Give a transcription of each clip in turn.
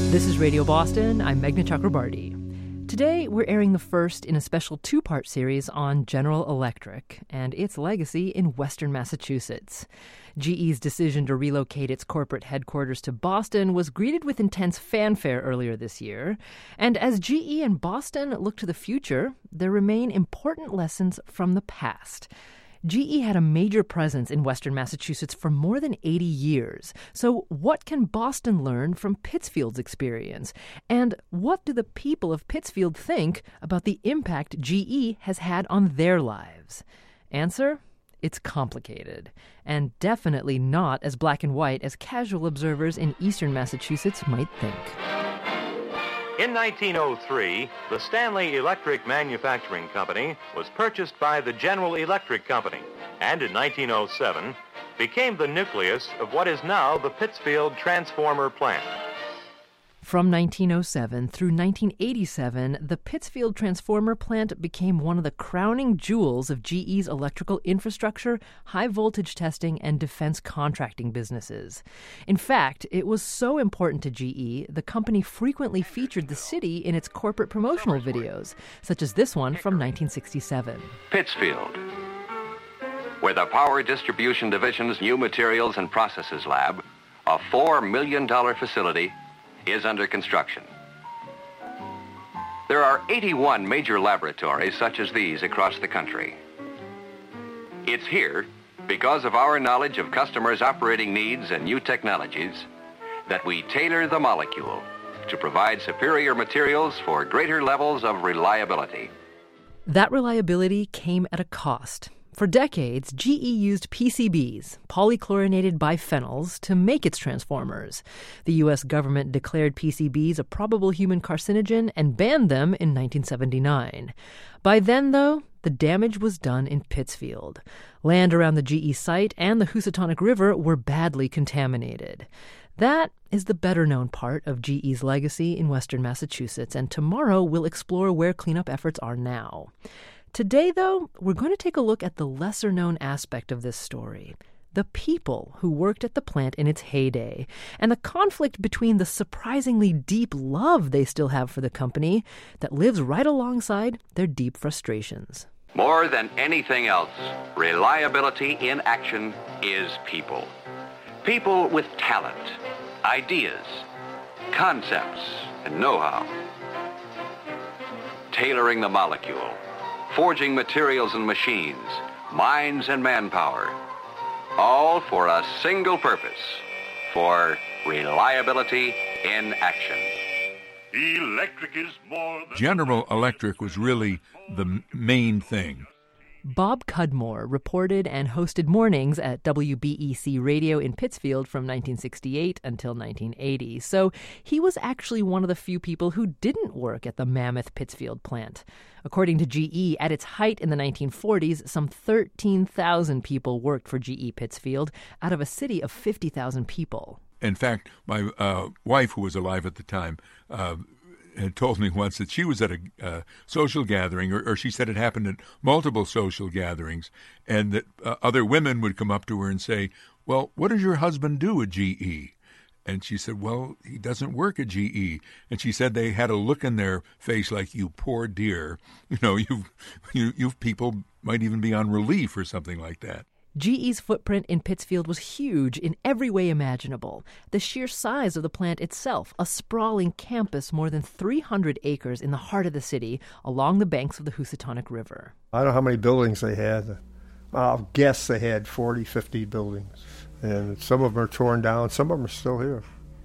This is Radio Boston. I'm Meghna Chakrabarty. Today, we're airing the first in a special two-part series on General Electric and its legacy in Western Massachusetts. GE's decision to relocate its corporate headquarters to Boston was greeted with intense fanfare earlier this year. And as GE and Boston look to the future, there remain important lessons from the past. GE had a major presence in Western Massachusetts for more than 80 years. So what can Boston learn from Pittsfield's experience? And what do the people of Pittsfield think about the impact GE has had on their lives? Answer? It's complicated, and definitely not as black and white as casual observers in eastern Massachusetts might think. In 1903, the Stanley Electric Manufacturing Company was purchased by the General Electric Company, and in 1907 became the nucleus of what is now the Pittsfield Transformer Plant. From 1907 through 1987, the Pittsfield Transformer Plant became one of the crowning jewels of GE's electrical infrastructure, high-voltage testing, and defense contracting businesses. In fact, it was so important to GE, the company frequently featured the city in its corporate promotional videos, such as this one from 1967. Pittsfield, where the Power Distribution Division's New Materials and Processes Lab, a $4 million facility, is under construction. There are 81 major laboratories such as these across the country. It's here, because of our knowledge of customers' operating needs and new technologies, that we tailor the molecule to provide superior materials for greater levels of reliability. That reliability came at a cost. For decades, GE used PCBs, polychlorinated biphenyls, to make its transformers. The U.S. government declared PCBs a probable human carcinogen and banned them in 1979. By then, though, the damage was done in Pittsfield. Land around the GE site and the Housatonic River were badly contaminated. That is the better-known part of GE's legacy in Western Massachusetts, and tomorrow we'll explore where cleanup efforts are now. Today, though, we're going to take a look at the lesser-known aspect of this story, the people who worked at the plant in its heyday, and the conflict between the surprisingly deep love they still have for the company that lives right alongside their deep frustrations. More than anything else, reliability in action is people. People with talent, ideas, concepts, and know-how. Tailoring the molecule, forging materials and machines, minds and manpower, all for a single purpose, for reliability in action. Electric is more than... General Electric was really the main thing. Bob Cudmore reported and hosted mornings at WBEC Radio in Pittsfield from 1968 until 1980. So he was actually one of the few people who didn't work at the mammoth Pittsfield plant. According to GE, at its height in the 1940s, some 13,000 people worked for GE Pittsfield out of a city of 50,000 people. In fact, my wife, who was alive at the time, had told me once that she was at a social gathering, or she said it happened at multiple social gatherings, and that other women would come up to her and say, "Well, what does your husband do at GE?" And she said, "Well, he doesn't work at GE." And she said they had a look in their face like, "You poor dear, you people might even be on relief," or something like that. GE's footprint in Pittsfield was huge in every way imaginable. The sheer size of the plant itself, a sprawling campus more than 300 acres in the heart of the city, along the banks of the Housatonic River. I don't know how many buildings they had. I'll guess they had 40, 50 buildings. And some of them are torn down, some of them are still here.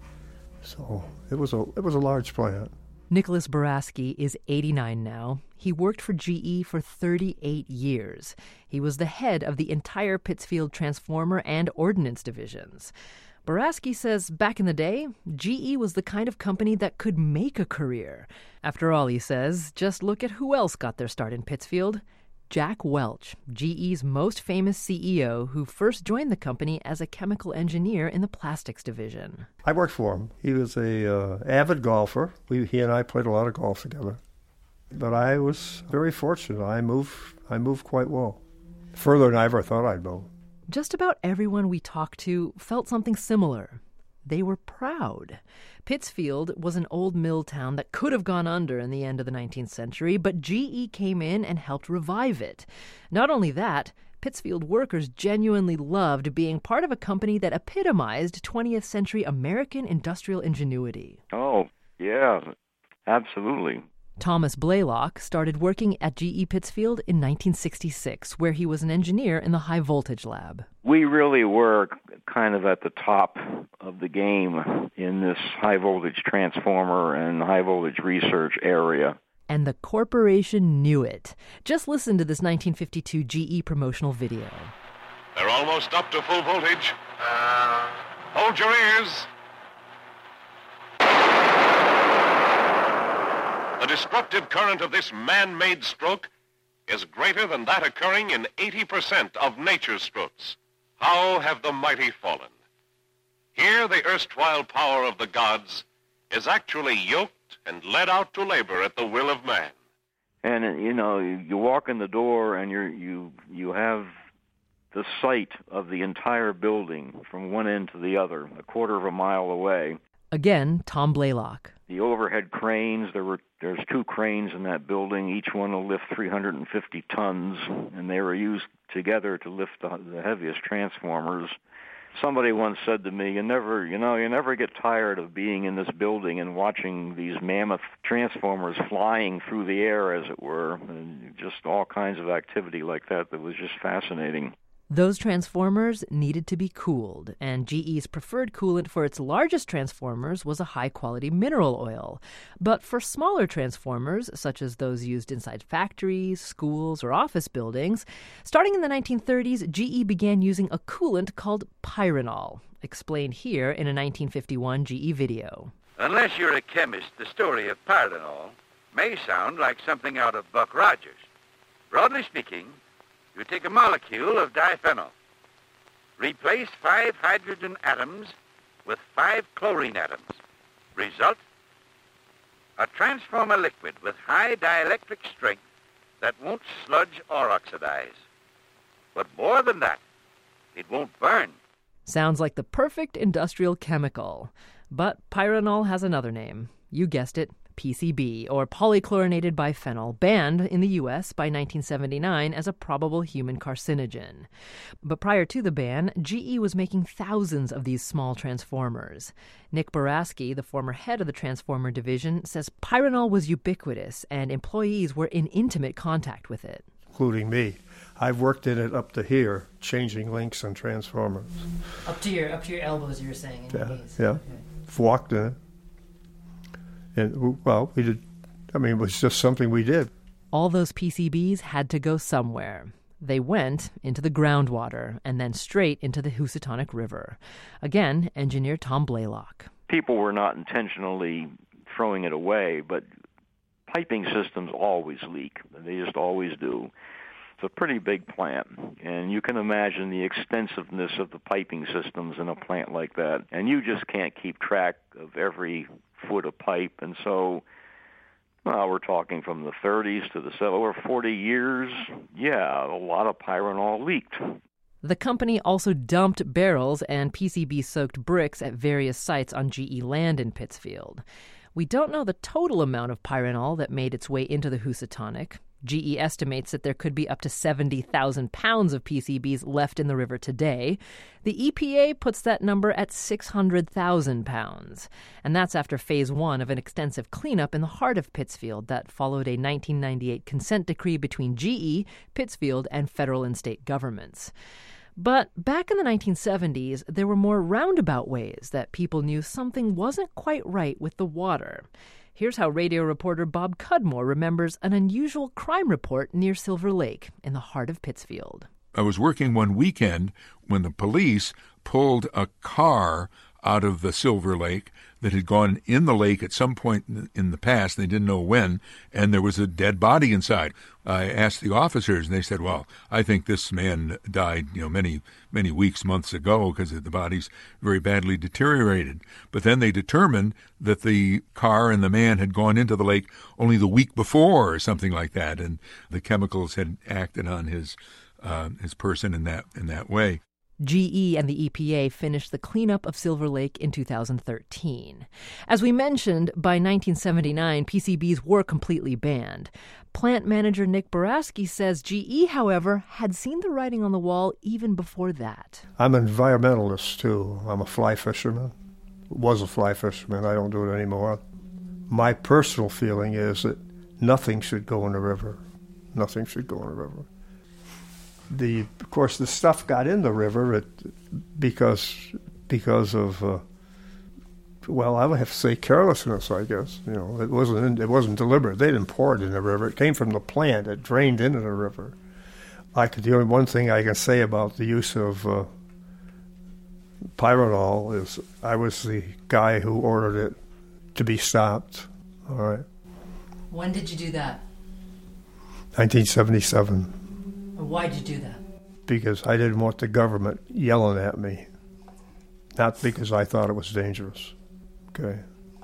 So it was a large plant. Nicholas Boraski is 89 now. He worked for GE for 38 years. He was the head of the entire Pittsfield Transformer and Ordnance divisions. Boraski says back in the day, GE was the kind of company that could make a career. After all, he says, just look at who else got their start in Pittsfield. Jack Welch, GE's most famous CEO, who first joined the company as a chemical engineer in the plastics division. I worked for him. He was a avid golfer. He and I played a lot of golf together. But I was very fortunate. I moved quite well, further than I ever thought I'd go. Just about everyone we talked to felt something similar. they were proud. Pittsfield was an old mill town that could have gone under in the end of the 19th century, but GE came in and helped revive it. Not only that, Pittsfield workers genuinely loved being part of a company that epitomized 20th century American industrial ingenuity. Oh, yeah, absolutely. Thomas Blaylock started working at GE Pittsfield in 1966, where he was an engineer in the high-voltage lab. We really were kind of at the top of the game in this high-voltage transformer and high-voltage research area. And the corporation knew it. Just listen to this 1952 GE promotional video. They're almost up to full voltage. Hold your ears. The destructive current of this man-made stroke is greater than that occurring in 80% of nature's strokes. How have the mighty fallen? Here the erstwhile power of the gods is actually yoked and led out to labor at the will of man. And, you know, you walk in the door and you have the sight of the entire building from one end to the other, a quarter of a mile away. Again, Tom Blaylock. The overhead cranes, there's 2 cranes in that building. Each one will lift 350 tons, and they were used together to lift the heaviest transformers. Somebody once said to me, you never get tired of being in this building and watching these mammoth transformers flying through the air, as it were, and just all kinds of activity like that was just fascinating. Those transformers needed to be cooled, and GE's preferred coolant for its largest transformers was a high-quality mineral oil. But for smaller transformers, such as those used inside factories, schools, or office buildings, starting in the 1930s, GE began using a coolant called Pyranol, explained here in a 1951 GE video. Unless you're a chemist, the story of Pyranol may sound like something out of Buck Rogers. Broadly speaking, you take a molecule of diphenyl, replace 5 hydrogen atoms with 5 chlorine atoms. Result? A transformer liquid with high dielectric strength that won't sludge or oxidize. But more than that, it won't burn. Sounds like the perfect industrial chemical. But Pyranol has another name. You guessed it. PCB, or polychlorinated biphenyl, banned in the U.S. by 1979 as a probable human carcinogen. But prior to the ban, GE was making thousands of these small transformers. Nick Boraski, the former head of the transformer division, says Pyranol was ubiquitous and employees were in intimate contact with it. Including me. I've worked in it up to here, changing links on transformers. Up to your elbows, you were saying, in your knees. Yeah. Okay. Walked in it. And, well, we did. I mean, it was just something we did. All those PCBs had to go somewhere. They went into the groundwater and then straight into the Housatonic River. Again, engineer Tom Blaylock. People were not intentionally throwing it away, but piping systems always leak. They just always do. It's a pretty big plant, and you can imagine the extensiveness of the piping systems in a plant like that. And you just can't keep track of every foot of pipe, and so we're talking from the 30s to the over 40 years. Yeah, a lot of Pyranol leaked. The company also dumped barrels and PCB-soaked bricks at various sites on GE land in Pittsfield. We don't know the total amount of Pyranol that made its way into the Housatonic. GE estimates that there could be up to 70,000 pounds of PCBs left in the river today. The EPA puts that number at 600,000 pounds. And that's after Phase 1 of an extensive cleanup in the heart of Pittsfield that followed a 1998 consent decree between GE, Pittsfield, and federal and state governments. But back in the 1970s, there were more roundabout ways that people knew something wasn't quite right with the water. Here's how radio reporter Bob Cudmore remembers an unusual crime report near Silver Lake in the heart of Pittsfield. I was working one weekend when the police pulled a car out of the Silver Lake that had gone in the lake at some point in the past. They didn't know when, and there was a dead body inside. I asked the officers, and they said, well, I think this man died, many weeks, months ago, because the body's very badly deteriorated. But then they determined that the car and the man had gone into the lake only the week before or something like that, and the chemicals had acted on his person in that way. GE and the EPA finished the cleanup of Silver Lake in 2013. As we mentioned, by 1979, PCBs were completely banned. Plant manager Nick Boraski says GE, however, had seen the writing on the wall even before that. I'm an environmentalist, too. I'm a fly fisherman. Was a fly fisherman. I don't do it anymore. My personal feeling is that nothing should go in the river. Nothing should go in the river. Of course, the stuff got in the river because of well, I would have to say carelessness, I guess. You know, it wasn't deliberate. They didn't pour it in the river. It came from the plant. It drained into the river. The only one thing I can say about the use of Pyranol is I was the guy who ordered it to be stopped. All right. When did you do that? 1977. Why did you do that? Because I didn't want the government yelling at me. Not because I thought it was dangerous. Okay.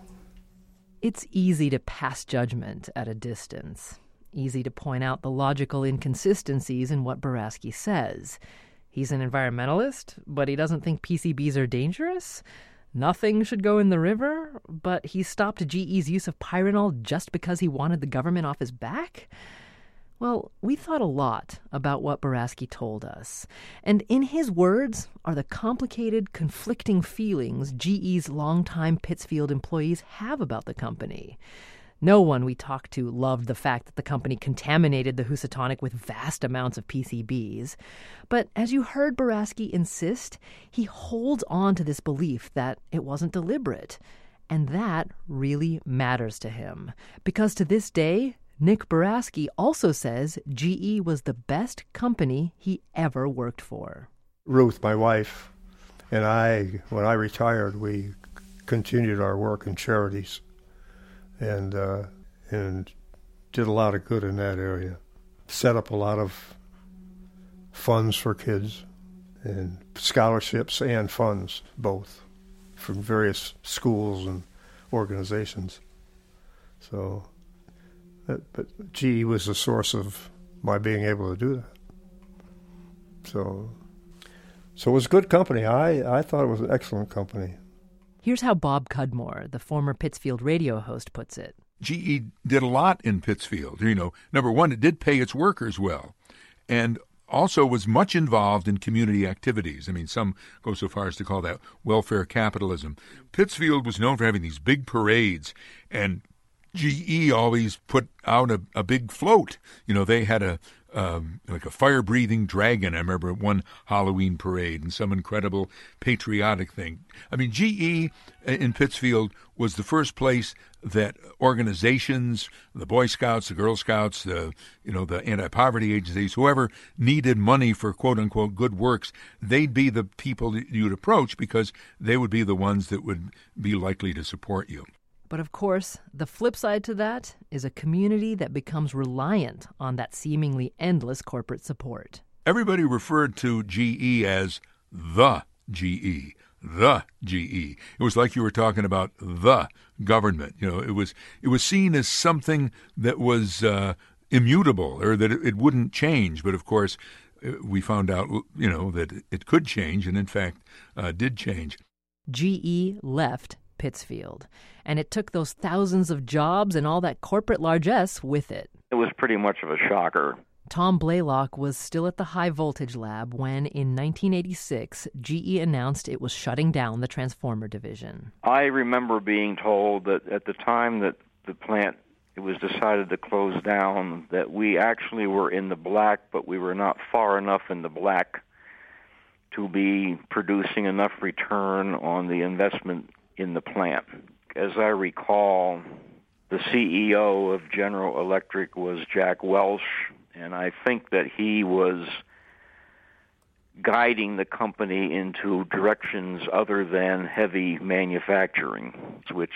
It's easy to pass judgment at a distance. Easy to point out the logical inconsistencies in what Boraski says. He's an environmentalist, but he doesn't think PCBs are dangerous? Nothing should go in the river, but he stopped GE's use of Pyranol just because he wanted the government off his back? Well, we thought a lot about what Boraski told us. And in his words are the complicated, conflicting feelings GE's longtime Pittsfield employees have about the company. No one we talked to loved the fact that the company contaminated the Housatonic with vast amounts of PCBs. But as you heard Boraski insist, he holds on to this belief that it wasn't deliberate. And that really matters to him. Because to this day, Nick Boraski also says GE was the best company he ever worked for. Ruth, my wife, and I, when I retired, we continued our work in charities and did a lot of good in that area. Set up a lot of funds for kids and scholarships and funds, both, from various schools and organizations. So... But GE was the source of my being able to do that. So it was a good company. I thought it was an excellent company. Here's how Bob Cudmore, the former Pittsfield radio host, puts it. GE did a lot in Pittsfield. You know, number one, it did pay its workers well, and also was much involved in community activities. I mean, some go so far as to call that welfare capitalism. Pittsfield was known for having these big parades, and GE always put out a big float. You know, they had like a fire-breathing dragon, I remember, at one Halloween parade, and some incredible patriotic thing. I mean, GE in Pittsfield was the first place that organizations, the Boy Scouts, the Girl Scouts, the anti-poverty agencies, whoever needed money for quote-unquote good works, they'd be the people that you'd approach because they would be the ones that would be likely to support you. But of course, the flip side to that is a community that becomes reliant on that seemingly endless corporate support. Everybody referred to GE as the GE, the GE. It was like you were talking about the government. You know, it was seen as something that was immutable, or that it wouldn't change. But of course, we found out, that it could change, and in fact, did change. GE left Pittsfield, and it took those thousands of jobs and all that corporate largesse with it. It was pretty much of a shocker. Tom Blaylock was still at the high voltage lab when, in 1986, GE announced it was shutting down the transformer division. I remember being told that at the time that the plant it was decided to close down, that we actually were in the black, but we were not far enough in the black to be producing enough return on the investment in the plant. As I recall, the CEO of General Electric was Jack Welch, and I think that he was guiding the company into directions other than heavy manufacturing, which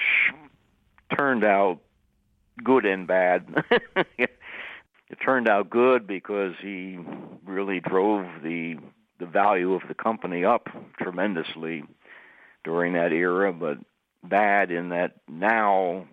turned out good and bad. It turned out good because he really drove the value of the company up tremendously during that era, but bad in that now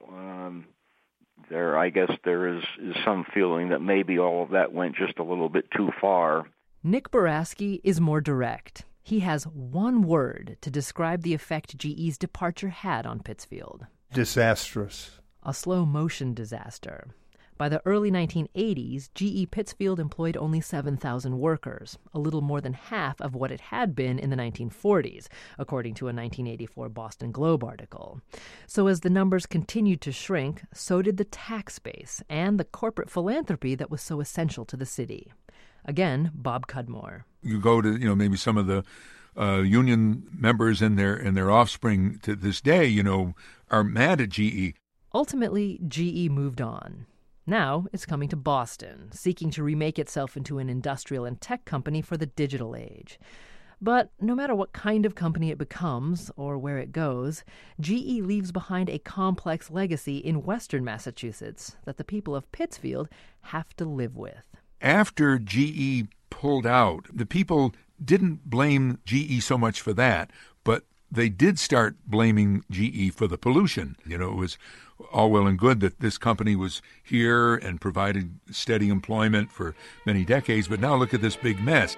I guess there is some feeling that maybe all of that went just a little bit too far. Nick Boraski is more direct. He has one word to describe the effect GE's departure had on Pittsfield. Disastrous. A slow-motion disaster. By the early 1980s, GE Pittsfield employed only 7,000 workers, a little more than half of what it had been in the 1940s, according to a 1984 Boston Globe article. So as the numbers continued to shrink, so did the tax base and the corporate philanthropy that was so essential to the city. Again, Bob Cudmore. You go to, maybe some of the union members and their offspring to this day, are mad at GE. Ultimately, GE moved on. Now it's coming to Boston, seeking to remake itself into an industrial and tech company for the digital age. But no matter what kind of company it becomes or where it goes, GE leaves behind a complex legacy in western Massachusetts that the people of Pittsfield have to live with. After GE pulled out, the people didn't blame GE so much for that, but they did start blaming GE for the pollution. It was all well and good that this company was here and provided steady employment for many decades, but now look at this big mess.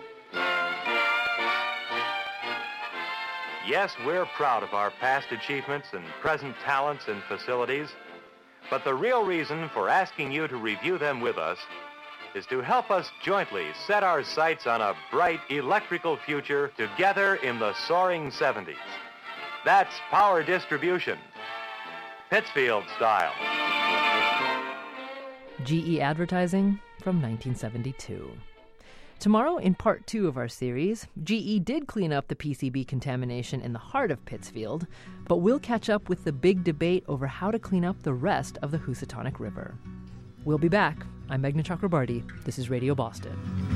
Yes, we're proud of our past achievements and present talents and facilities, but the real reason for asking you to review them with us is to help us jointly set our sights on a bright electrical future together in the soaring 70s. That's power distribution, Pittsfield style. GE Advertising from 1972. Tomorrow, in part 2 of our series, GE did clean up the PCB contamination in the heart of Pittsfield, but we'll catch up with the big debate over how to clean up the rest of the Housatonic River. We'll be back. I'm Meghna Chakrabarti. This is Radio Boston.